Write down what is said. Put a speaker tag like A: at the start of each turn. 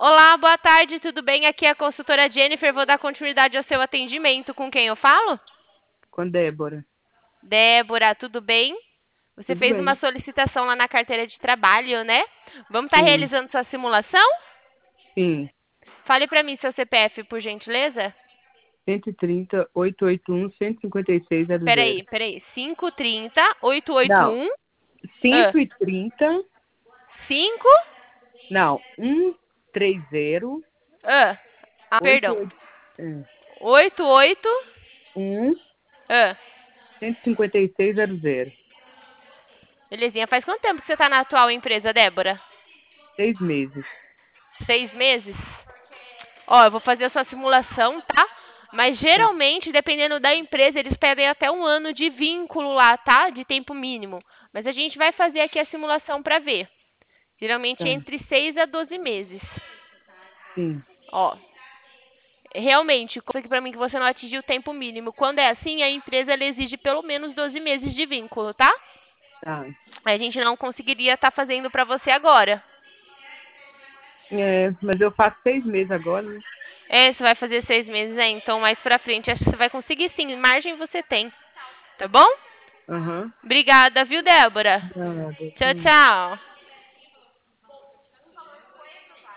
A: Olá, boa tarde, tudo bem? Aqui é a consultora Jennifer. Vou dar continuidade ao seu atendimento. Com quem eu falo?
B: Com a Débora.
A: Débora, tudo bem? Você
B: Tudo
A: fez uma
B: bem?
A: solicitação lá na carteira de trabalho, né? Vamos estar
B: Sim,
A: realizando sua simulação?
B: sim.
A: Fale para mim seu CPF, por gentileza.
B: 130-881-156-00.
A: Peraí. 530
B: Não,
A: 881
B: cento e trinta.
A: 5
B: Não, 130
A: perdão.
B: 88
A: 88
B: 1
A: ah,
B: 156-00.
A: belezinha. Faz quanto tempo que você está na atual empresa, Débora?
B: 6 meses.
A: 6 meses? Ó, eu vou fazer a sua simulação, tá? Mas
B: Tá,
A: geralmente, dependendo da empresa, eles pedem até 1 ano de vínculo lá, tá? De tempo mínimo. Mas a gente vai fazer aqui a simulação para ver. Geralmente
B: tá.
A: entre 6 a 12 meses.
B: Sim,
A: Ó, realmente, conta aqui para mim que você não atingiu o tempo mínimo. Quando é assim, a empresa ela exige pelo menos 12 meses de vínculo, tá?
B: tá.
A: A gente não conseguiria estar fazendo para você agora.
B: Mas eu faço 6 meses agora, né?
A: Você vai fazer 6 meses, então mais pra frente acho que você vai conseguir sim. Margem você tem, tá bom?
B: Aham.
A: Obrigada, viu, Débora?
B: Nada.
A: Tchau, tchau.